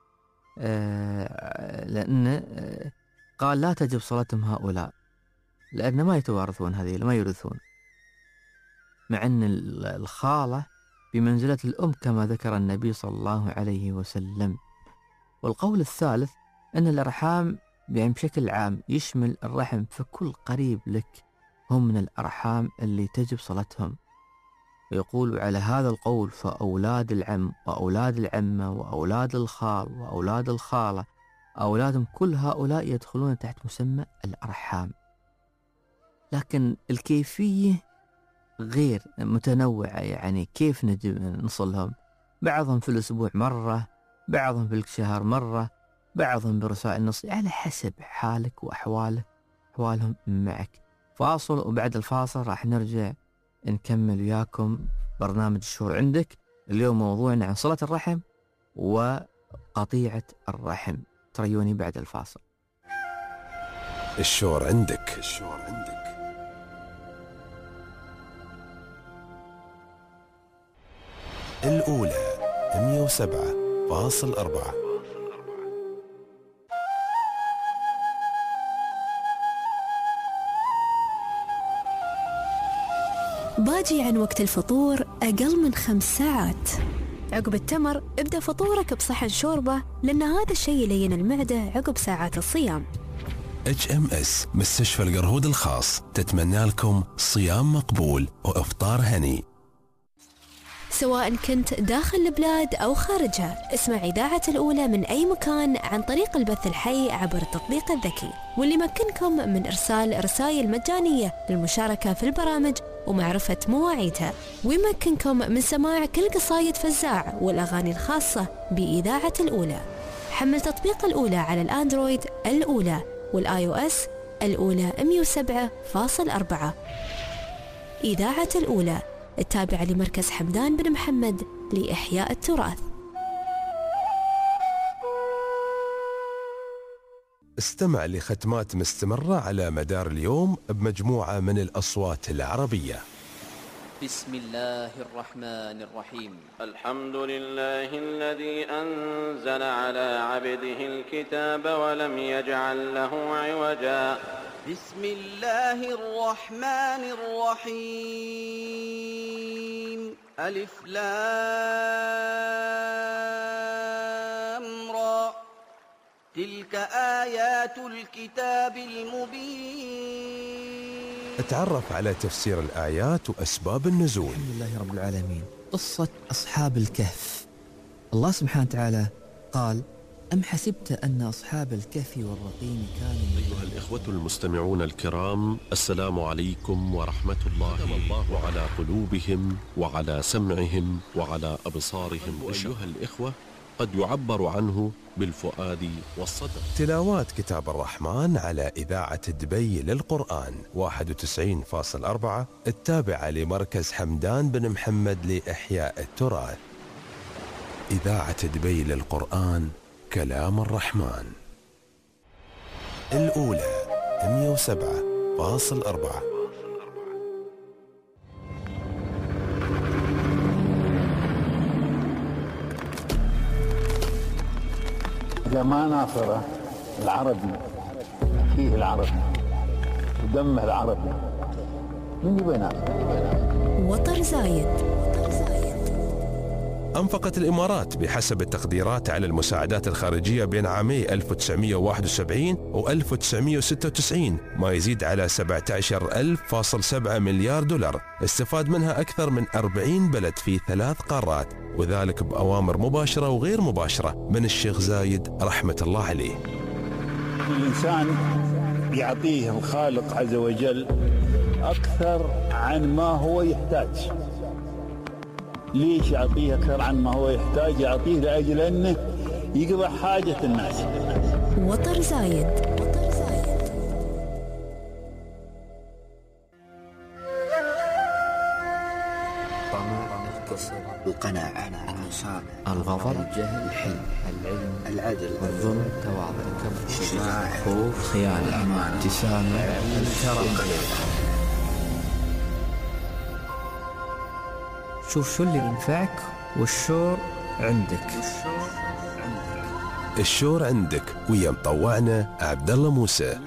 لأن قال لا تجب صلتهم هؤلاء لأن ما يتوارثون، هذه ما يورثون، مع أن الخالة بمنزلة الأم كما ذكر النبي صلى الله عليه وسلم. والقول الثالث أن الأرحام يعني بشكل عام يشمل الرحم، فكل قريب لك هم من الأرحام اللي تجب صلتهم. ويقول على هذا القول فأولاد العم وأولاد العمة وأولاد الخال وأولاد الخالة أولادهم كل هؤلاء يدخلون تحت مسمى الأرحام، لكن الكيفية غير متنوعة. يعني كيف نجب نصلهم؟ بعضهم في الأسبوع مرة، بعضهم في الشهر مرة، بعضهم برسائل نصية، على حسب حالك وأحواله أحوالهم معك. فاصل، وبعد الفاصل راح نرجع نكمل وياكم برنامج الشهور عندك. اليوم موضوعنا عن صلة الرحم وقطيعة الرحم. تريوني بعد الفاصل. الشهور عندك. الشهور عندك. الأولى مئة وسبعة فاصل أربعة. باجي عن وقت الفطور أقل من خمس ساعات. عقب التمر ابدأ فطورك بصحن شوربة، لأن هذا الشيء يلين المعدة عقب ساعات الصيام. اتش ام اس مستشفى القرهود الخاص تتمنى لكم صيام مقبول وإفطار هني. سواء كنت داخل البلاد أو خارجها، اسمع إذاعة الأولى من أي مكان عن طريق البث الحي عبر التطبيق الذكي، واللي يمكنكم من إرسال رسائل مجانية للمشاركة في البرامج ومعرفة مواعيدها، ويمكنكم من سماع كل قصايد فزاع والأغاني الخاصة بإذاعة الأولى. حمل تطبيق الأولى على الأندرويد الأولى، والآي أو إس الأولى مئة وسبعة فاصل أربعة. إذاعة الأولى التابعة لمركز حمدان بن محمد لإحياء التراث. استمع لختمات مستمرة على مدار اليوم بمجموعة من الأصوات العربية. بسم الله الرحمن الرحيم. الحمد لله الذي أنزل على عبده الكتاب ولم يجعل له عوجا. بسم الله الرحمن الرحيم. ألف لام را. تلك آيات الكتاب المبين. اتعرف على تفسير الآيات وأسباب النزول. الحمد لله رب العالمين. قصة أصحاب الكهف. الله سبحانه وتعالى قال: أم حسبت أن أصحاب الكهف والرقيم كانوا. أيها الإخوة المستمعون الكرام، السلام عليكم ورحمة الله. الله على قلوبهم وعلى سمعهم وعلى أبصارهم. أيها الإخوة، قد يعبر عنه بالفؤاد والصدر. تلاوات كتاب الرحمن على إذاعة دبي للقرآن واحد وتسعين فاصلة أربعة التابعة لمركز حمدان بن محمد لإحياء التراث. إذاعة دبي للقرآن، كلام الرحمن. الأولى مئة وسبعة فاصلة أربعة. إذا ما ناصر العربي فيه العربي ودمه العربي، من يبي ناصر؟ وطر زايد. أنفقت الإمارات بحسب التقديرات على المساعدات الخارجية بين عامي ألف وتسعمئة وواحد وسبعين و ألف وتسعمئة وستة وتسعين ما يزيد على سبعة عشر ألف فاصل سبعة مليار دولار، استفاد منها أكثر من أربعين بلد في ثلاث قارات، وذلك بأوامر مباشرة وغير مباشرة من الشيخ زايد رحمة الله عليه. الإنسان يعطيه الخالق عز وجل أكثر عن ما هو يحتاج. ليش يعطيه أكثر عن ما هو يحتاج؟ يعطيه لأجل أنه يقضي حاجة الناس. وطر زايد. القناعة، النصاب، الغضب، الجهل، الحلم، العلم، العدل، الظلم، التواضع، الكبر، الشجاعة، الخوف، الخيانة، الأمانة، الابتسامة، الكرم. شوف شو اللي ينفعك والشور عندك. الشور عندك ويا مطوعنا عبد الله موسى.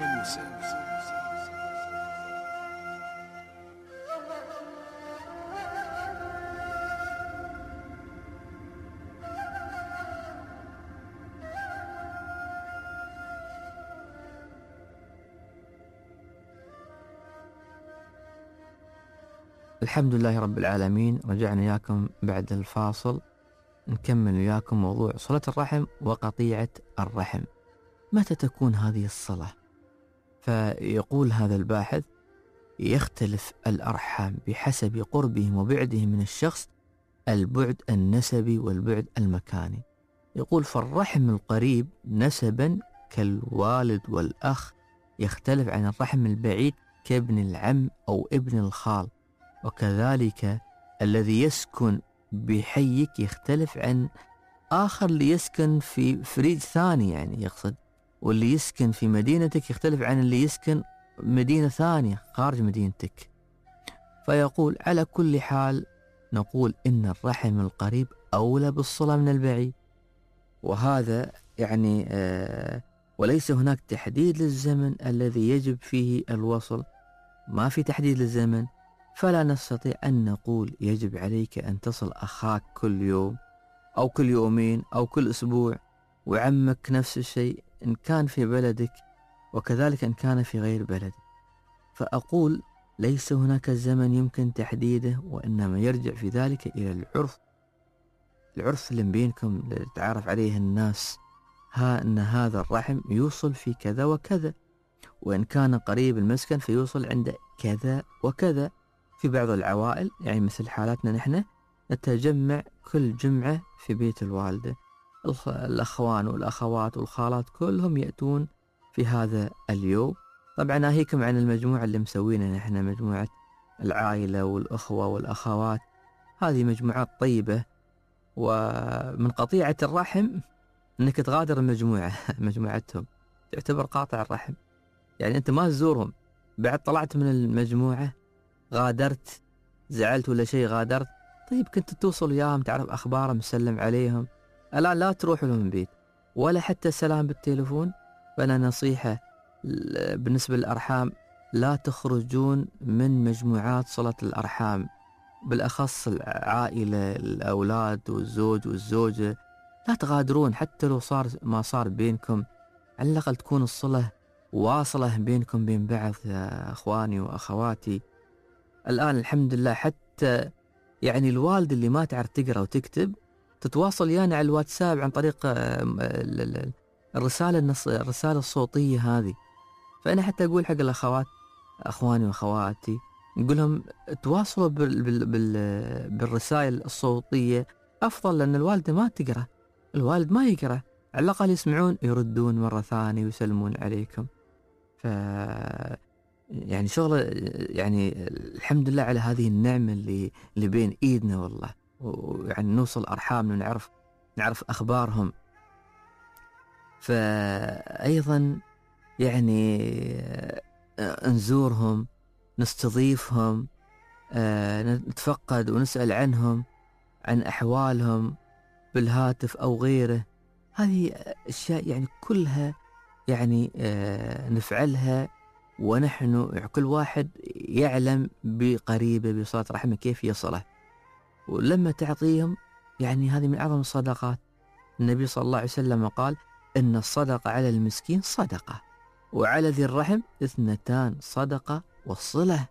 الحمد لله رب العالمين، رجعنا وياكم بعد الفاصل نكمل وياكم موضوع صلة الرحم وقطيعة الرحم. متى تكون هذه الصلة؟ فيقول هذا الباحث: يختلف الأرحام بحسب قربهم وبعدهم من الشخص، البعد النسبي والبعد المكاني. يقول: فالرحم القريب نسبا كالوالد والأخ يختلف عن الرحم البعيد كابن العم أو ابن الخال، وكذلك الذي يسكن بحيك يختلف عن آخر اللي يسكن في فريج ثاني، يعني يقصد، واللي يسكن في مدينتك يختلف عن اللي يسكن مدينة ثانية خارج مدينتك. فيقول: على كل حال نقول إن الرحم القريب أولى بالصلة من البعيد، وهذا يعني آه وليس هناك تحديد للزمن الذي يجب فيه الوصل، ما في تحديد للزمن، فلا نستطيع أن نقول يجب عليك أن تصل أخاك كل يوم أو كل يومين أو كل أسبوع، وعمك نفس الشيء إن كان في بلدك، وكذلك إن كان في غير بلدك. فأقول ليس هناك زمن يمكن تحديده، وإنما يرجع في ذلك إلى العرف العرف اللي بينكم اللي تعرف عليه الناس، ها أن هذا الرحم يوصل في كذا وكذا، وإن كان قريب المسكن فيوصل عند كذا وكذا. في بعض العوائل يعني مثل حالاتنا نحن نتجمع كل جمعة في بيت الوالدة، الأخوان والأخوات والخالات كلهم يأتون في هذا اليوم. طبعا ناهيكم عن المجموعة اللي مسوينا نحن، مجموعة العائلة والأخوة والأخوات، هذه مجموعات طيبة. ومن قطيعة الرحم أنك تغادر المجموعة مجموعتهم، تعتبر قاطع الرحم، يعني أنت ما تزورهم، بعد طلعت من المجموعة غادرت، زعلت ولا شيء غادرت، طيب كنت توصل وياهم تعرف أخبارهم تسلم عليهم، الآن لا تروح لهم البيت ولا حتى سلام بالتليفون. فأنا نصيحة بالنسبة للأرحام: لا تخرجون من مجموعات صلة الأرحام، بالأخص العائلة، الأولاد والزوج والزوجة، لا تغادرون حتى لو صار ما صار بينكم، على الأقل تكون الصلة واصلة بينكم بين بعض يا أخواني وأخواتي. الآن الحمد لله حتى يعني الوالد اللي ما تعرف تقرأ وتكتب تتواصل يعني على الواتساب عن طريق الرسالة النص... الرسالة الصوتية هذه. فأنا حتى أقول حق الأخوات، أخواني وأخواتي، نقول لهم تواصلوا بال... بال... بال... بالرسائل الصوتية أفضل، لأن الوالدة ما تقرأ، الوالد ما يقرأ، على الأقل يسمعون يردون مرة ثانية ويسلمون عليكم. ف يعني شغله يعني الحمد لله على هذه النعمة اللي اللي بين إيدنا والله، ويعني نوصل أرحامنا ونعرف نعرف أخبارهم. فأيضا يعني نزورهم، نستضيفهم، نتفقد ونسأل عنهم، عن أحوالهم بالهاتف أو غيره. هذه أشياء يعني كلها يعني نفعلها ونحن كل واحد يعلم بقريبه بصلة رحمه كيف يصله، ولما تعطيهم يعني هذه من أعظم الصدقات. النبي صلى الله عليه وسلم قال: إن الصدقة على المسكين صدقة، وعلى ذي الرحم اثنتان، صدقة والصلة.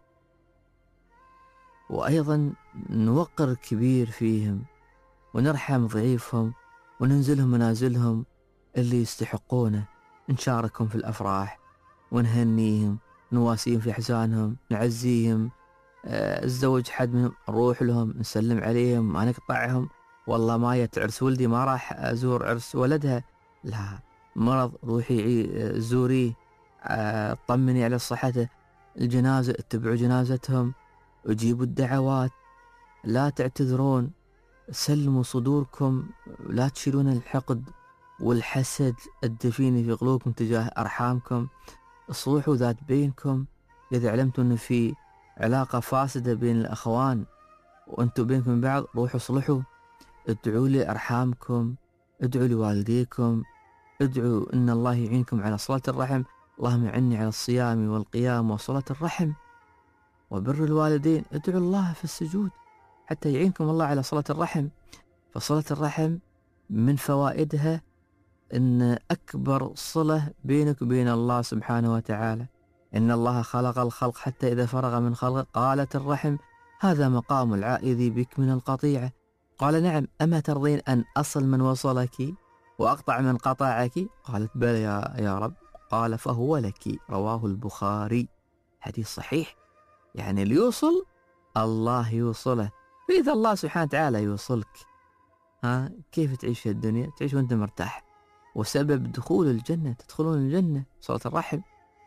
وأيضا نوقر كبير فيهم ونرحم ضعيفهم وننزلهم منازلهم اللي يستحقونه، نشاركهم في الأفراح ونهنيهم، نواسيهم في أحزانهم، نعزيهم. آه الزوج حد منهم نروح لهم نسلم عليهم، ما نقطعهم. والله ما جت عرس ولدي ما راح أزور عرس ولدها، لا، مرض روحي زوريه، آه طمني على صحته. الجنازة اتبعوا جنازتهم وجيبوا الدعوات، لا تعتذرون. سلموا صدوركم، لا تشيلون الحقد والحسد الدفين في قلوبكم تجاه أرحامكم. اصلحوا ذات بينكم. إذا علمتم أن في علاقة فاسدة بين الأخوان وأنتم بينكم من بعض، روحوا صلحوا. ادعوا لأرحامكم، ادعوا لوالديكم، ادعوا أن الله يعينكم على صلة الرحم. اللهم أعني على الصيام والقيام وصلة الرحم وبر الوالدين. ادعوا الله في السجود حتى يعينكم الله على صلة الرحم. فصلة الرحم من فوائدها أن أكبر صلة بينك وبين الله سبحانه وتعالى. إن الله خلق الخلق حتى إذا فرغ من خلقه قالت الرحم هذا مقام العائذ بك من القطيعة. قال نعم، أما ترضين أن أصل من وصلك وأقطع من قطعك؟ قالت بلى يا, يا رب. قال فهو لك. رواه البخاري. حديث صحيح. يعني اللي يوصل الله يوصله. فإذا الله سبحانه وتعالى يوصلك، ها كيف تعيش في الدنيا؟ تعيش وانت مرتاح. وسبب دخول الجنة، تدخلون الجنة صلة الرحم.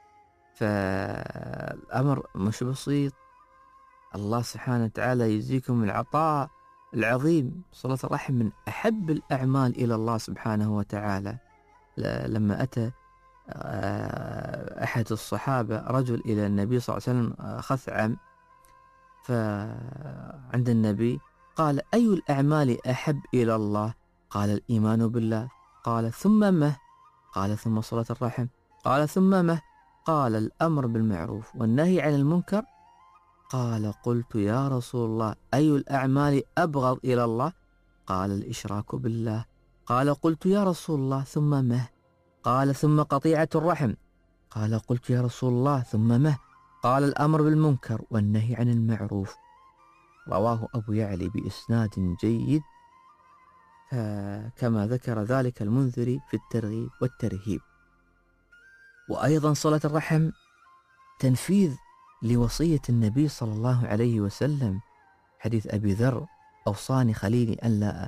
فالأمر مش بسيط. الله سبحانه وتعالى يجزيكم العطاء العظيم. صلة الرحم من أحب الأعمال إلى الله سبحانه وتعالى. لما أتى أحد الصحابة رجل إلى النبي صلى الله عليه وسلم خثعم، فعند النبي قال أي الأعمال أحب إلى الله؟ قال الإيمان بالله. قال ثم ما؟ قال ثم صلة الرحم. قال ثم ما؟ قال الأمر بالمعروف والنهي عن المنكر. قال قلت يا رسول الله أي الأعمال أبغض إلى الله؟ قال الإشراك بالله. قال قلت يا رسول الله ثم ما؟ قال ثم قطيعة الرحم. قال قلت يا رسول الله ثم ما؟ قال الأمر بالمنكر والنهي عن المعروف. رواه أبو يعلي بإسناد جيد، كما ذكر ذلك المنذري في الترغيب والترهيب. وأيضا صلة الرحم تنفيذ لوصية النبي صلى الله عليه وسلم. حديث أبي ذر أوصاني خليلي أن لا,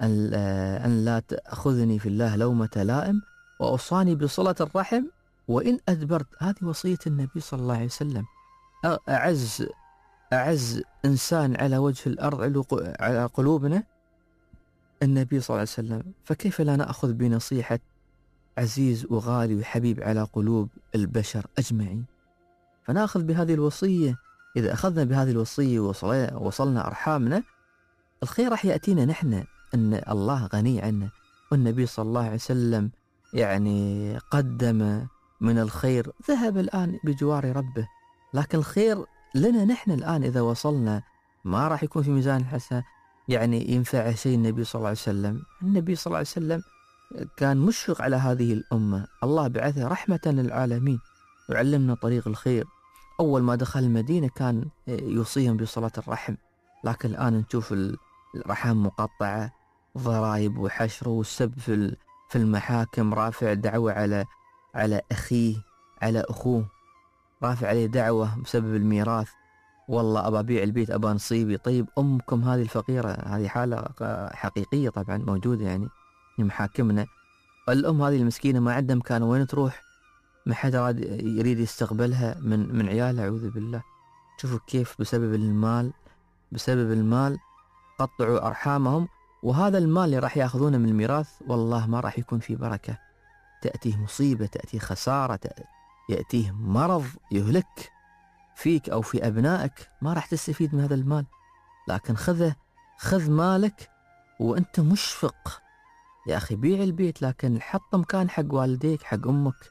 أن لا تأخذني في الله لومة لائم، وأوصاني بصلة الرحم وإن أدبرت. هذه وصية النبي صلى الله عليه وسلم. أعز أعز إنسان على وجه الأرض على قلوبنا النبي صلى الله عليه وسلم، فكيف لا نأخذ بنصيحة عزيز وغالي وحبيب على قلوب البشر أجمعين؟ فنأخذ بهذه الوصية. إذا أخذنا بهذه الوصية ووصلنا أرحامنا، الخير راح يأتينا نحن، أن الله غني عنا. والنبي صلى الله عليه وسلم يعني قدم من الخير، ذهب الآن بجوار ربه، لكن الخير لنا نحن الآن. إذا وصلنا ما راح يكون في ميزان الحسنة يعني ينفع شيء النبي صلى الله عليه وسلم. النبي صلى الله عليه وسلم كان مشفق على هذه الأمة، الله بعثه رحمة للعالمين وعلمنا طريق الخير. أول ما دخل المدينة كان يوصيهم بصلاة الرحم، لكن الآن نشوف الرحم مقطعة، ضرائب وحشر والسب في في المحاكم، رافع دعوة على على أخيه على أخوه، رافع عليه دعوة بسبب الميراث. والله أبى أبيع البيت، أبى نصيبي. طيب أمكم هذه الفقيرة، هذه حالة حقيقية طبعا موجودة يعني محاكمنا. الأم هذه المسكينة ما عندها مكان وين تروح، ما حد يريد يستقبلها من من عيالها، أعوذ بالله. شوفوا كيف بسبب المال بسبب المال قطعوا أرحامهم. وهذا المال اللي راح يأخذونه من الميراث والله ما راح يكون فيه بركة. تأتيه مصيبة، تأتيه خسارة، يأتيه مرض يهلك فيك أو في أبنائك، ما راح تستفيد من هذا المال. لكن خذه خذ مالك وأنت مشفق. يا أخي بيع البيت، لكن حط مكان حق والديك حق أمك،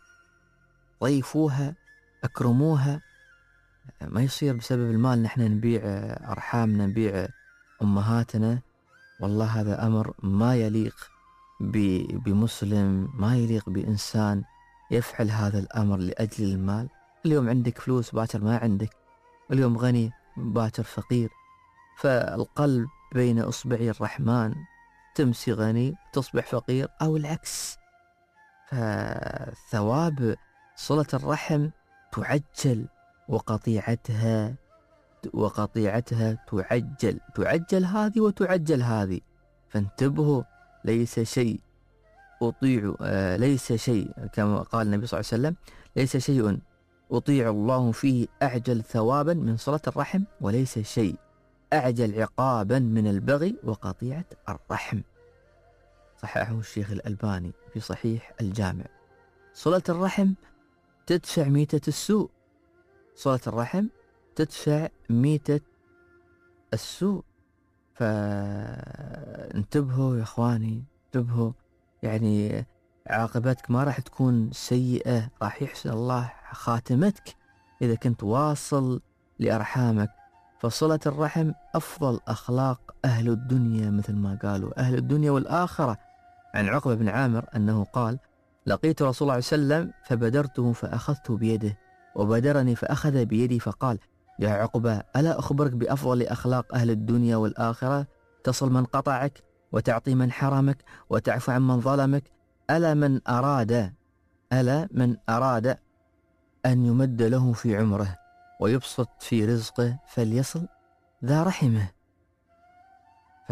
ضيفوها أكرموها. ما يصير بسبب المال نحن نبيع أرحامنا، نبيع أمهاتنا. والله هذا أمر ما يليق بمسلم، ما يليق بإنسان يفعل هذا الأمر لأجل المال. اليوم عندك فلوس باكر ما عندك، اليوم غني باكر فقير. فالقلب بين إصبعي الرحمن، تمسي غني تصبح فقير أو العكس. فثواب صلة الرحم تعجل، وقطيعتها وقطيعتها تعجل تعجل هذه وتعجل هذه. فانتبهوا، ليس شيء أطيع آه ليس شيء كما قال النبي صلى الله عليه وسلم، ليس شيء أطيع الله فيه أعجل ثوابا من صلة الرحم، وليس شيء أعجل عقابا من البغي وقطيعة الرحم. صححه الشيخ الألباني في صحيح الجامع. صلة الرحم تدفع ميتة السوء، صلة الرحم تدفع ميتة السوء. فانتبهوا يا إخواني، انتبهوا، يعني عاقبتك ما راح تكون سيئة، راح يحسن الله خاتمتك إذا كنت واصل لأرحامك. فصلة الرحم أفضل أخلاق أهل الدنيا، مثل ما قالوا أهل الدنيا والآخرة. عن عقبة بن عامر أنه قال: لقيت رسول الله صلى الله عليه وسلم فبدرته فأخذته بيده، وبدرني فأخذ بيدي، فقال: يا عقبة، ألا أخبرك بأفضل أخلاق أهل الدنيا والآخرة؟ تصل من قطعك، وتعطي من حرمك، وتعفو عن من ظلمك. ألا من أراد ألا من أراد أن يمد له في عمره ويبسط في رزقه فليصل ذا رحمه. ف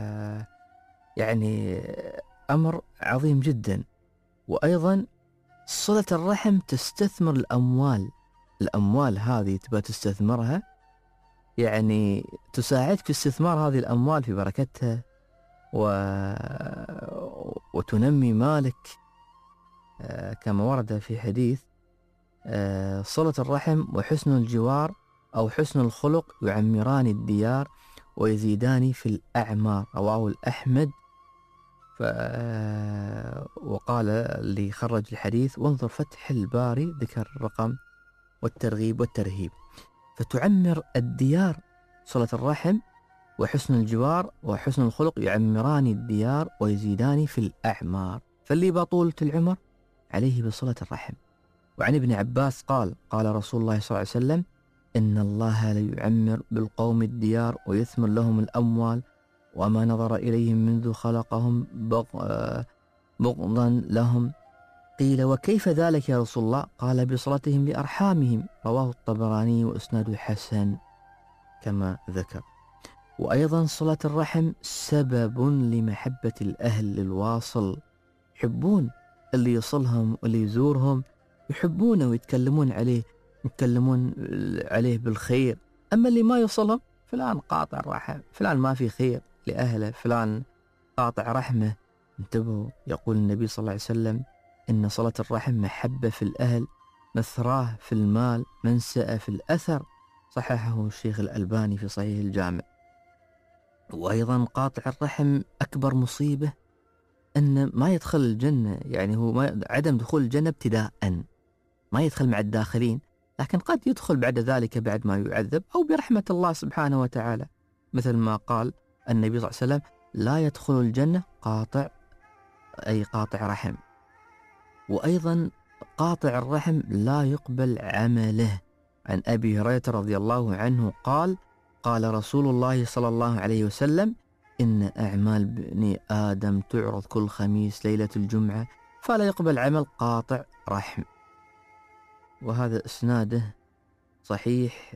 يعني أمر عظيم جدا. وأيضا صلة الرحم تستثمر الأموال، الأموال هذه تبى تستثمرها، يعني تساعدك في استثمار هذه الأموال في بركتها و... وتنمي مالك، آه كما ورد في حديث: آه صلة الرحم وحسن الجوار أو حسن الخلق يعمران الديار ويزيدان في الأعمار، رواه الأحمد. ف... وقال اللي خرج الحديث: وانظر فتح الباري، ذكر الرقم والترغيب والترهيب. فتعمر الديار صلة الرحم وحسن الجوار وحسن الخلق يعمران الديار ويزيدان في الأعمار. فاللي بطولة العمر عليه بصلة الرحم. وعن ابن عباس قال: قال رسول الله صلى الله عليه وسلم: إن الله ليعمر بالقوم الديار ويثمر لهم الأموال، وما نظر إليهم منذ خلقهم بغضا لهم. قيل: وكيف ذلك يا رسول الله؟ قال: بصلتهم لأرحامهم، رواه الطبراني وإسناده حسن كما ذكر. وأيضا صلة الرحم سبب لمحبة الأهل للواصل، يحبون اللي يصلهم واللي يزورهم، يحبونه ويتكلمون عليه، يتكلمون عليه بالخير. أما اللي ما يصلهم، فلان قاطع الرحم، فلان ما في خير لأهله، فلان قاطع رحمه. انتبهوا، يقول النبي صلى الله عليه وسلم: إن صلة الرحم محبة في الأهل، مثراه في المال، منسأة في الأثر. صححه الشيخ الألباني في صحيح الجامع. وأيضا قاطع الرحم أكبر مصيبة أن ما يدخل الجنة، يعني هو ما عدم دخول الجنة ابتداء، ما يدخل مع الداخلين، لكن قد يدخل بعد ذلك بعد ما يعذب أو برحمة الله سبحانه وتعالى، مثل ما قال النبي صلى الله عليه وسلم: لا يدخل الجنة قاطع، أي قاطع رحم. وأيضا قاطع الرحم لا يقبل عمله. عن أبي هريرة رضي الله عنه قال: قال رسول الله صلى الله عليه وسلم: إن أعمال بني آدم تعرض كل خميس ليلة الجمعة، فلا يقبل عمل قاطع رحم. وهذا إسناده صحيح،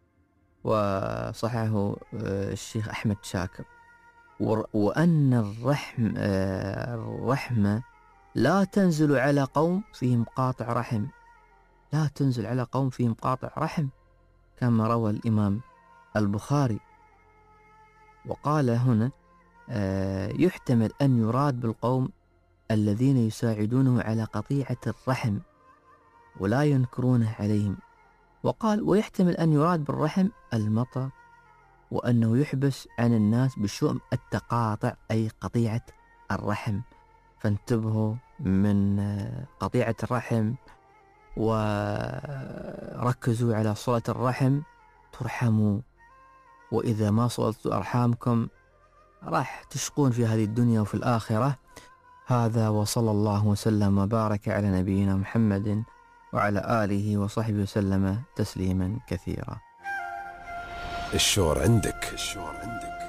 وصححه الشيخ أحمد شاكر. وأن الرحم الرحمة لا تنزل على قوم فيهم قاطع رحم، لا تنزل على قوم فيهم قاطع رحم، كما روى الإمام البخاري. وقال هنا: يحتمل أن يراد بالقوم الذين يساعدونه على قطيعة الرحم ولا ينكرونه عليهم. وقال: ويحتمل أن يراد بالرحم المطر، وأنه يحبس عن الناس بشؤم التقاطع، أي قطيعة الرحم. فانتبهوا من قطيعة الرحم، وركزوا على صلة الرحم ترحموا. وإذا ما صلتوا أرحامكم راح تشقون في هذه الدنيا وفي الآخرة. هذا، وصلى الله وسلم وبارك على نبينا محمد وعلى آله وصحبه وسلم تسليما كثيرا. الشور عندك، الشور عندك.